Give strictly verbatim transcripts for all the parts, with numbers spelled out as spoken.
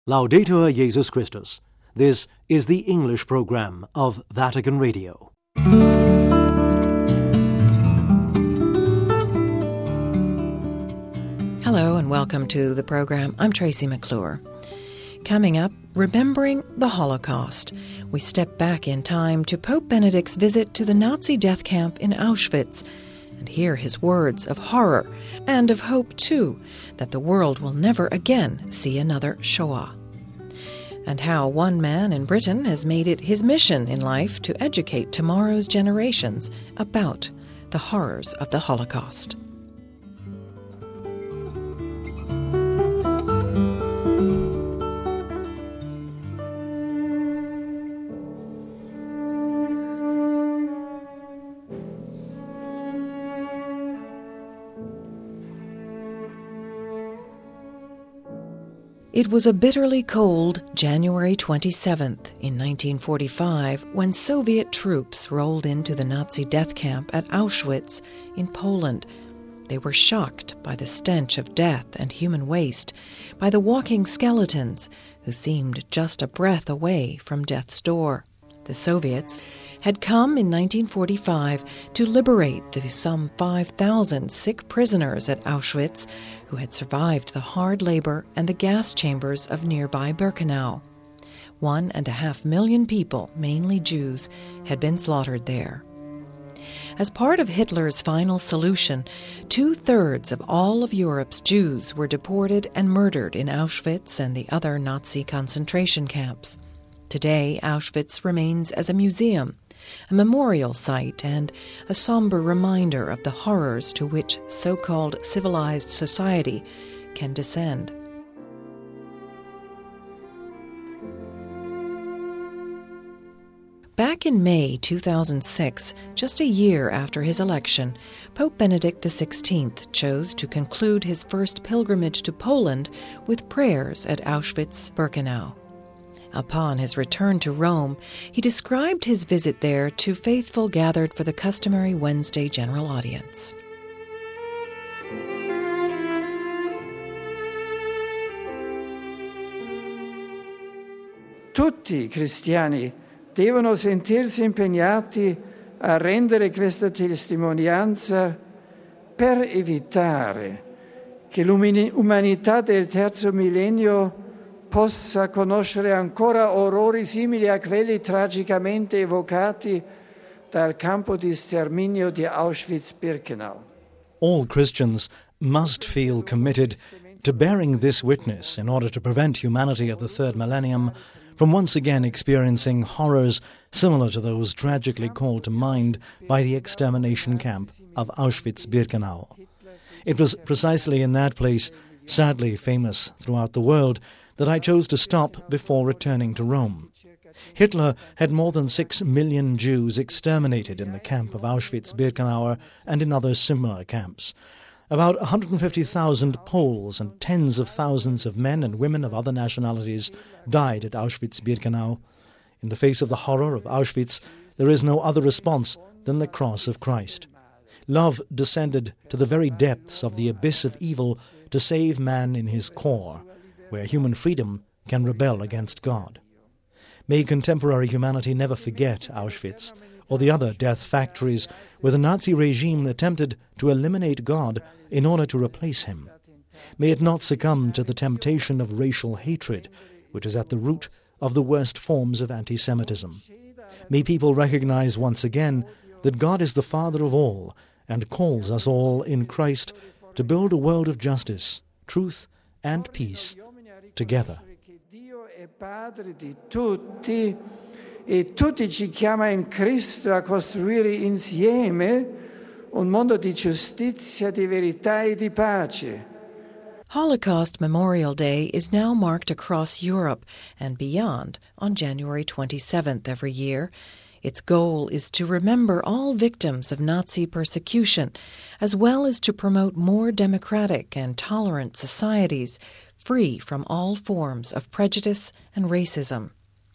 Laudetur Jesus Christus. This is the English program of Vatican Radio. Hello and welcome to the program. I'm Tracy McClure. Coming up, remembering the Holocaust. We step back in time to Pope Benedict's visit to the Nazi death camp in Auschwitz and hear his words of horror and of hope, too, that the world will never again see another Shoah. And how one man in Britain has made it his mission in life to educate tomorrow's generations about the horrors of the Holocaust. It was a bitterly cold January twenty-seventh in nineteen forty-five when Soviet troops rolled into the Nazi death camp at Auschwitz in Poland. They were shocked by the stench of death and human waste, by the walking skeletons who seemed just a breath away from death's door. The Soviets had come in nineteen forty-five to liberate the some five thousand sick prisoners at Auschwitz who had survived the hard labor and the gas chambers of nearby Birkenau. One and a half million people, mainly Jews, had been slaughtered there. As part of Hitler's final solution, two-thirds of all of Europe's Jews were deported and murdered in Auschwitz and the other Nazi concentration camps. Today, Auschwitz remains as a museum, a memorial site, and a somber reminder of the horrors to which so-called civilized society can descend. Back in May two thousand six, just a year after his election, Pope Benedict the sixteenth chose to conclude his first pilgrimage to Poland with prayers at Auschwitz-Birkenau. Upon his return to Rome, he described his visit there to faithful gathered for the customary Wednesday general audience. Tutti i cristiani devono sentirsi impegnati a rendere questa testimonianza per evitare che l'umanità del terzo millennio possa conoscere ancora orrori simili a quelli tragicamente evocati dal campo di sterminio di Auschwitz-Birkenau. All Christians must feel committed to bearing this witness in order to prevent humanity of the third millennium from once again experiencing horrors similar to those tragically called to mind by the extermination camp of Auschwitz-Birkenau. It was precisely in that place, sadly famous throughout the world, that I chose to stop before returning to Rome. Hitler had more than six million Jews exterminated in the camp of Auschwitz-Birkenau and in other similar camps. About one hundred fifty thousand Poles and tens of thousands of men and women of other nationalities died at Auschwitz-Birkenau. In the face of the horror of Auschwitz, there is no other response than the cross of Christ. Love descended to the very depths of the abyss of evil to save man in his core, where human freedom can rebel against God. May contemporary humanity never forget Auschwitz or the other death factories where the Nazi regime attempted to eliminate God in order to replace him. May it not succumb to the temptation of racial hatred, which is at the root of the worst forms of anti-Semitism. May people recognize once again that God is the Father of all and calls us all in Christ to build a world of justice, truth, and peace together. Dio è Padre di tutti e tutti ci chiama in Cristo a costruire insieme un mondo di giustizia, di verità e di pace. Holocaust Memorial Day is now marked across Europe and beyond on January twenty-seventh every year. Its goal is to remember all victims of Nazi persecution, as well as to promote more democratic and tolerant societies free from all forms of prejudice and racism.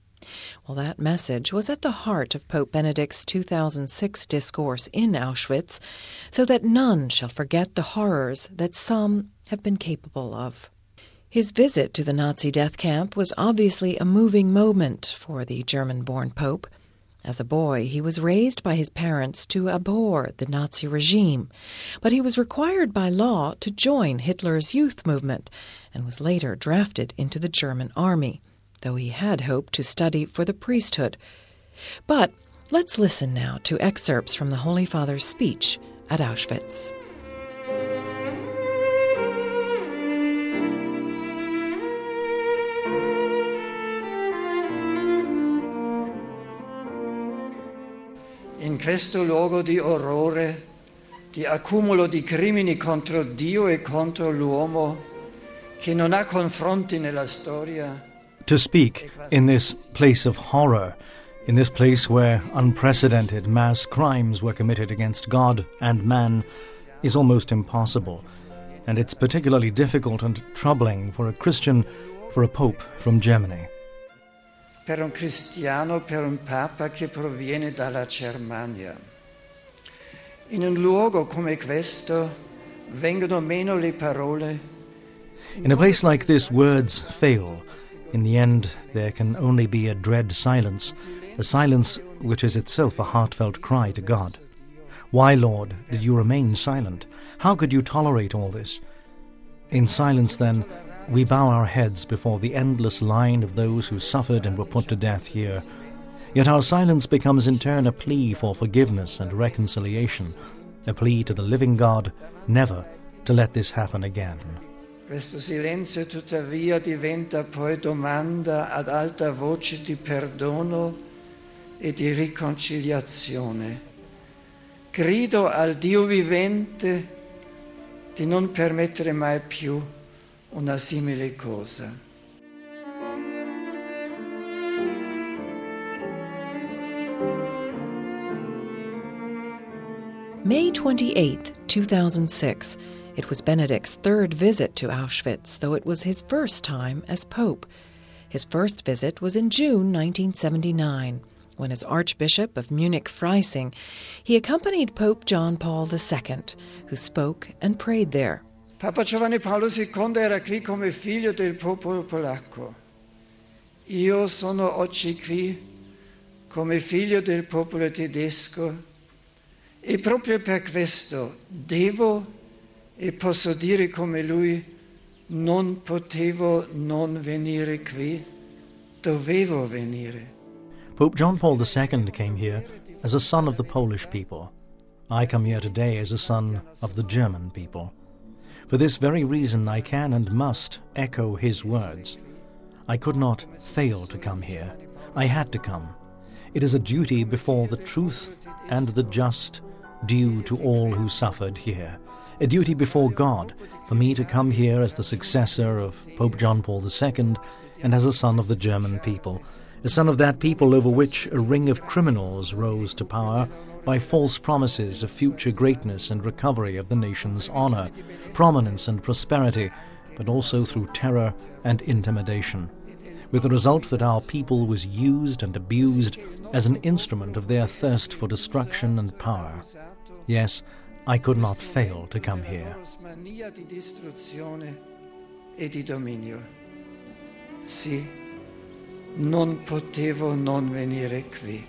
Well, that message was at the heart of Pope Benedict's two thousand six discourse in Auschwitz, so that none shall forget the horrors that some have been capable of. His visit to the Nazi death camp was obviously a moving moment for the German-born Pope. As a boy, he was raised by his parents to abhor the Nazi regime, but he was required by law to join Hitler's youth movement and was later drafted into the German army, though he had hoped to study for the priesthood. But let's listen now to excerpts from the Holy Father's speech at Auschwitz. In questo luogo di orrore, di accumulo di crimini contro Dio e contro l'uomo, che non ha confronti nella storia. To speak in this place of horror, in this place where unprecedented mass crimes were committed against God and man, is almost impossible. And it's particularly difficult and troubling for a Christian, for a Pope from Germany. Per un cristiano, per un papa che proviene dalla Germania. In un luogo come questo vengono meno le parole. In a place like this, words fail. In the end, there can only be a dread silence, a silence which is itself a heartfelt cry to God. Why, Lord, did you remain silent? How could you tolerate all this? In silence, then, we bow our heads before the endless line of those who suffered and were put to death here. Yet our silence becomes in turn a plea for forgiveness and reconciliation, a plea to the living God never to let this happen again. Questo silenzio tuttavia diventa poi domanda ad alta voce di perdono e di riconciliazione. Grido al Dio vivente di non permettere mai più una simile cosa. May twenty-eighth, two thousand six. It was Benedict's third visit to Auschwitz, though it was his first time as Pope. His first visit was in June nineteen seventy-nine, when as Archbishop of Munich-Freising, he accompanied Pope John Paul the Second, who spoke and prayed there. Papa Giovanni Paolo secondo era qui come figlio del popolo polacco. Io sono oggi qui come figlio del popolo tedesco e proprio per questo devo e posso dire come lui, non potevo non venire qui, dovevo venire. Pope John Paul the Second came here as a son of the Polish people. I come here today as a son of the German people. For this very reason I can and must echo his words. I could not fail to come here. I had to come. It is a duty before the truth and the just, due to all who suffered here. A duty before God for me to come here as the successor of Pope John Paul the Second and as a son of the German people, a son of that people over which a ring of criminals rose to power by false promises of future greatness and recovery of the nation's honor, prominence and prosperity, but also through terror and intimidation, with the result that our people was used and abused as an instrument of their thirst for destruction and power. Yes, I could not fail to come here. Sì, non potevo non venire qui.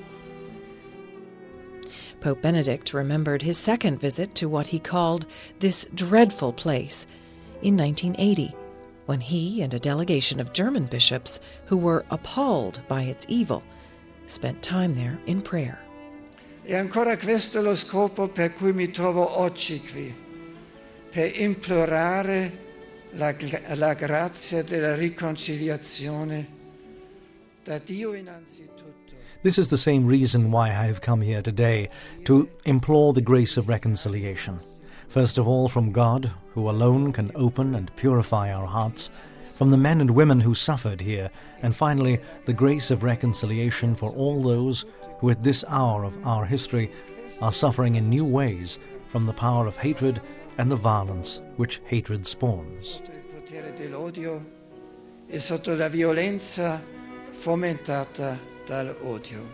Pope Benedict remembered his second visit to what he called this dreadful place in nineteen eighty, when he and a delegation of German bishops who were appalled by its evil spent time there in prayer. E ancora questo lo scopo per cui mi trovo oggi qui, per implorare la, la grazia della riconciliazione da Dio innanzitutto. This is the same reason why I have come here today, to implore the grace of reconciliation. First of all from God, who alone can open and purify our hearts, from the men and women who suffered here, and finally the grace of reconciliation for all those who at this hour of our history are suffering in new ways from the power of hatred and the violence which hatred spawns. Il potere dell'odio e sotto la violenza fomentata dall'odio.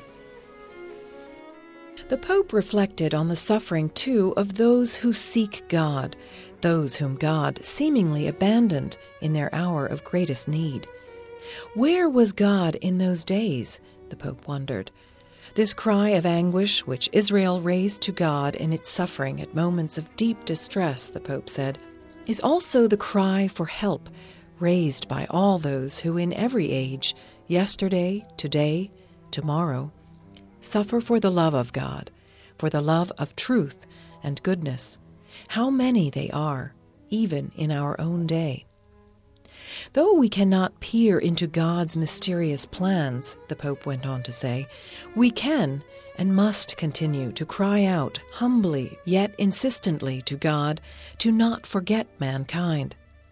The Pope reflected on the suffering, too, of those who seek God, those whom God seemingly abandoned in their hour of greatest need. Where was God in those days? The Pope wondered. This cry of anguish which Israel raised to God in its suffering at moments of deep distress, the Pope said, is also the cry for help raised by all those who in every age, yesterday, today, tomorrow, suffer for the love of God, for the love of truth and goodness. How many they are, even in our own day. Though we cannot peer into God's mysterious plans, the Pope went on to say, we can and must continue to cry out humbly yet insistently to God to not forget mankind.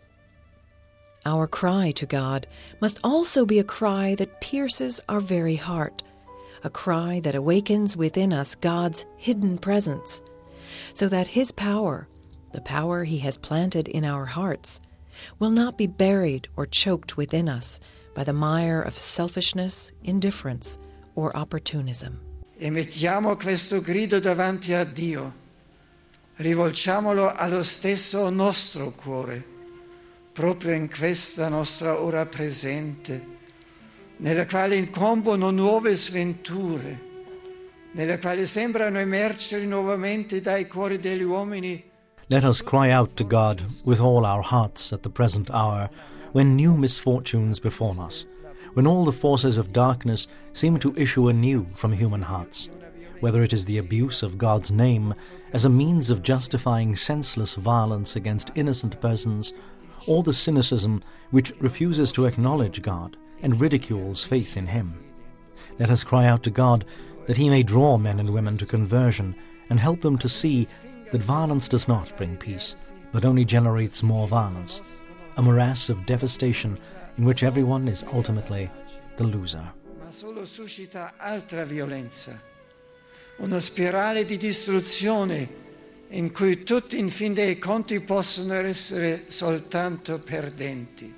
Our cry to God must also be a cry that pierces our very heart, a cry that awakens within us God's hidden presence, so that His power, the power He has planted in our hearts, will not be buried or choked within us by the mire of selfishness, indifference, or opportunism. E mettiamo questo grido davanti a Dio, rivolgiamolo allo stesso nostro cuore, proprio in questa nostra ora presente, nella quale incombono nuove sventure, nella quale sembrano emergere nuovamente dai cuori degli uomini. Let us cry out to God with all our hearts at the present hour, when new misfortunes befall us, when all the forces of darkness seem to issue anew from human hearts, whether it is the abuse of God's name as a means of justifying senseless violence against innocent persons, or the cynicism which refuses to acknowledge God and ridicules faith in Him. Let us cry out to God that He may draw men and women to conversion and help them to see that violence does not bring peace, but only generates more violence, a morass of devastation in which everyone is ultimately the loser. Ma solo suscita altra violenza, una spirale di distruzione in cui tutti in fin dei conti possono essere soltanto perdenti.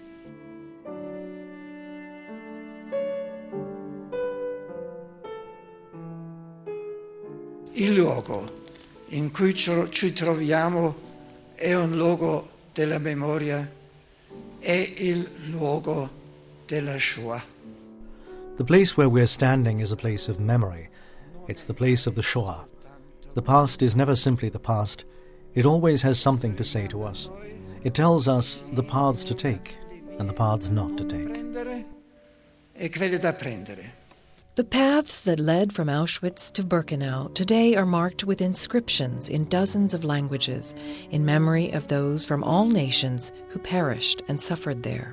Il luogo in cui ci troviamo è un luogo della memoria, è il luogo della Shoah. The place where we're standing is a place of memory. It's the place of the Shoah. The past is never simply the past. It always has something to say to us. It tells us the paths to take and the paths not to take. E quelle da prendere. The paths that led from Auschwitz to Birkenau today are marked with inscriptions in dozens of languages in memory of those from all nations who perished and suffered there.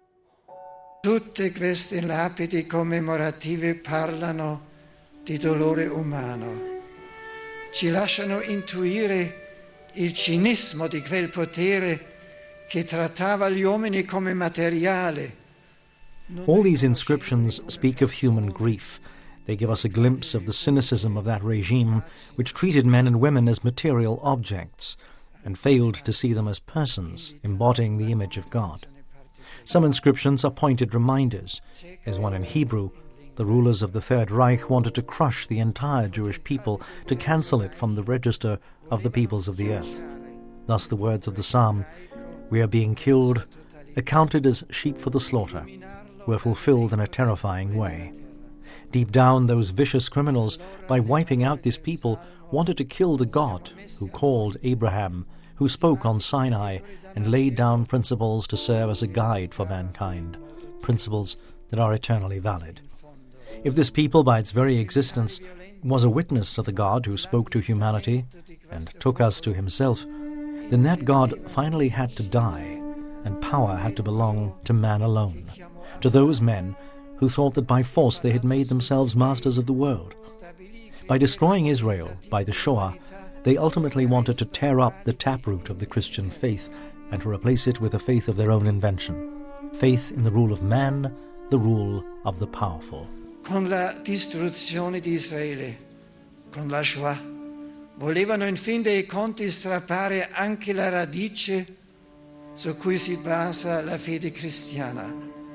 Tutte queste lapidi commemorative parlano di dolore umano. Ci lasciano intuire il cinismo di quel potere che trattava gli uomini come materiale. All these inscriptions speak of human grief. They give us a glimpse of the cynicism of that regime which treated men and women as material objects and failed to see them as persons embodying the image of God. Some inscriptions are pointed reminders. As one in Hebrew, the rulers of the Third Reich wanted to crush the entire Jewish people, to cancel it from the register of the peoples of the earth. Thus the words of the psalm, "We are being killed, accounted as sheep for the slaughter," were fulfilled in a terrifying way. Deep down, those vicious criminals, by wiping out this people, wanted to kill the God who called Abraham, who spoke on Sinai and laid down principles to serve as a guide for mankind, principles that are eternally valid. If this people, by its very existence, was a witness to the God who spoke to humanity and took us to Himself, then that God finally had to die, and power had to belong to man alone, to those men who thought that by force they had made themselves masters of the world. By destroying Israel, by the Shoah, they ultimately wanted to tear up the taproot of the Christian faith and to replace it with a faith of their own invention, faith in the rule of man, the rule of the powerful. Con la distruzione di Israele, con la Shoah, volevano in fin dei conti strappare anche la radice su cui si basa la fede cristiana,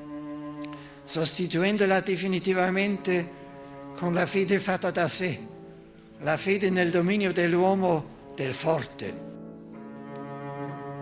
sostituendola definitivamente con la fede fatta da sé, la fede nel dominio dell'uomo, del forte.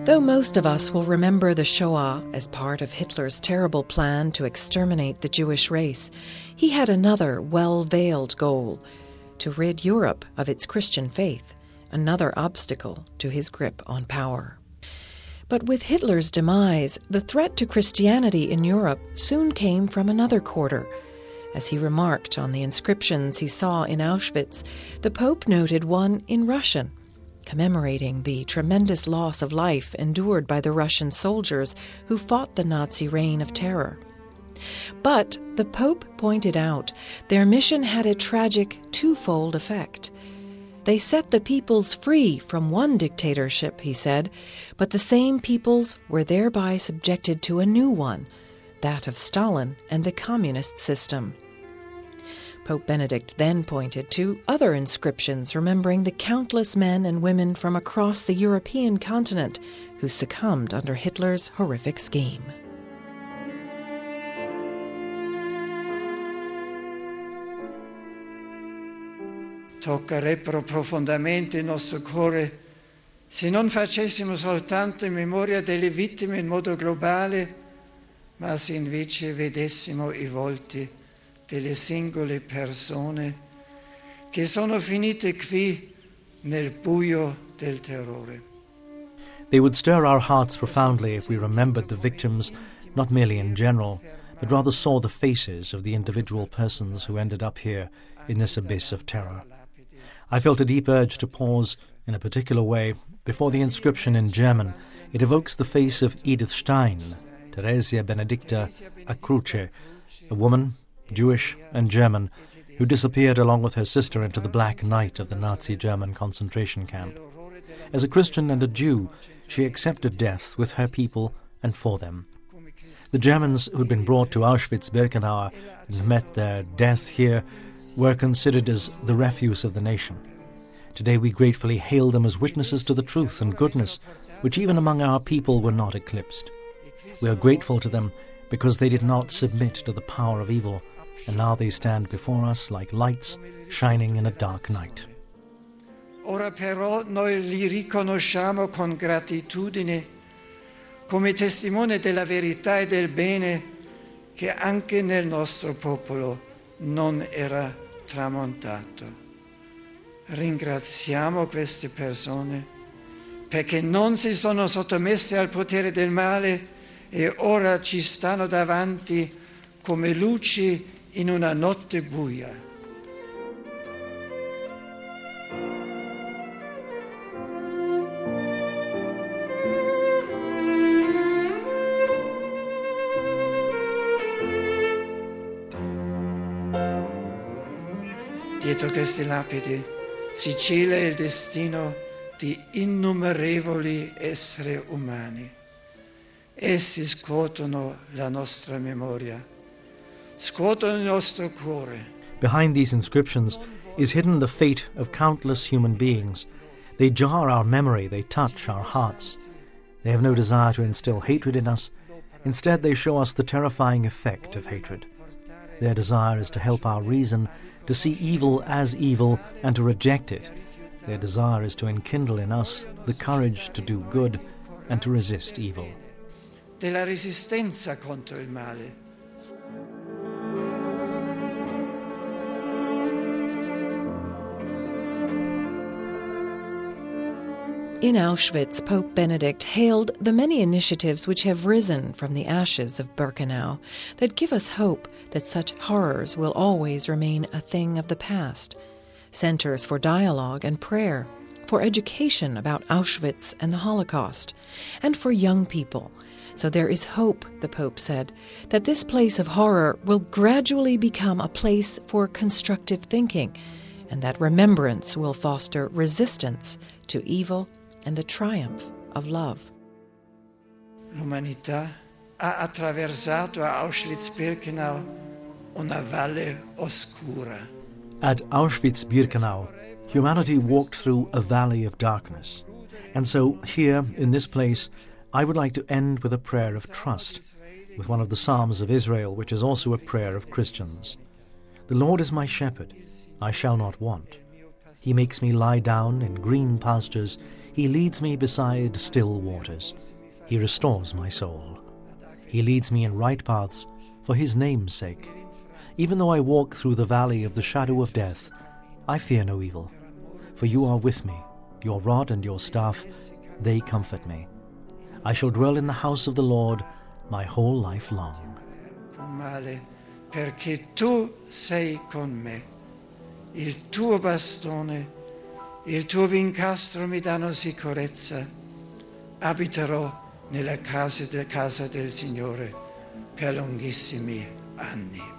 Though most of us will remember the Shoah as part of Hitler's terrible plan to exterminate the Jewish race, he had another well-veiled goal: to rid Europe of its Christian faith, another obstacle to his grip on power. But with Hitler's demise, the threat to Christianity in Europe soon came from another quarter. As he remarked on the inscriptions he saw in Auschwitz, the Pope noted one in Russian, commemorating the tremendous loss of life endured by the Russian soldiers who fought the Nazi reign of terror. But, the Pope pointed out, their mission had a tragic twofold effect. They set the peoples free from one dictatorship, he said, but the same peoples were thereby subjected to a new one, that of Stalin and the communist system. Pope Benedict then pointed to other inscriptions remembering the countless men and women from across the European continent who succumbed under Hitler's horrific scheme. Toccherebbero profondamente il nostro cuore se non facessimo soltanto in memoria delle vittime in modo globale, ma se invece vedessimo i volti delle singole persone che sono finite qui nel buio del terrore. They would stir our hearts profoundly if we remembered the victims, not merely in general, but rather saw the faces of the individual persons who ended up here in this abyss of terror. I felt a deep urge to pause, in a particular way, before the inscription in German. It evokes the face of Edith Stein, Theresia Benedicta a Croce, a woman, Jewish and German, who disappeared along with her sister into the black night of the Nazi German concentration camp. As a Christian and a Jew, she accepted death with her people and for them. The Germans who'd been brought to Auschwitz-Birkenau and met their death here were considered as the refuse of the nation. Today we gratefully hail them as witnesses to the truth and goodness, which even among our people were not eclipsed. We are grateful to them because they did not submit to the power of evil, and now they stand before us like lights shining in a dark night. Ora però noi li riconosciamo con gratitudine come testimone della verità e del bene che anche nel nostro popolo non era tramontato. Ringraziamo queste persone perché non si sono sottomesse al potere del male e ora ci stanno davanti come luci in una notte buia. Dietro queste lapidi si cela il destino di innumerevoli esseri umani. Essi scuotono la nostra memoria, scuotono il nostro cuore. Behind these inscriptions is hidden the fate of countless human beings. They jar our memory, they touch our hearts. They have no desire to instill hatred in us. Instead, they show us the terrifying effect of hatred. Their desire is to help our reason to see evil as evil and to reject it. Their desire is to enkindle in us the courage to do good and to resist evil. Della resistenza contro il male. In Auschwitz, Pope Benedict hailed the many initiatives which have risen from the ashes of Birkenau that give us hope that such horrors will always remain a thing of the past. Centers for dialogue and prayer, for education about Auschwitz and the Holocaust, and for young people. So there is hope, the Pope said, that this place of horror will gradually become a place for constructive thinking, and that remembrance will foster resistance to evil and the triumph of love. L'umanità ha attraversato a Auschwitz-Birkenau una valle oscura. At Auschwitz-Birkenau, humanity walked through a valley of darkness. And so here, in this place, I would like to end with a prayer of trust, with one of the Psalms of Israel, which is also a prayer of Christians. The Lord is my shepherd, I shall not want. He makes me lie down in green pastures. He leads me beside still waters. He restores my soul. He leads me in right paths for his name's sake. Even though I walk through the valley of the shadow of death, I fear no evil, for you are with me. Your rod and your staff, they comfort me. I shall dwell in the house of the Lord my whole life long. Perché tu sei con me. Il tuo bastone, il tuo vincastro mi danno sicurezza. Abiterò nella casa, casa del Signore per lunghissimi anni.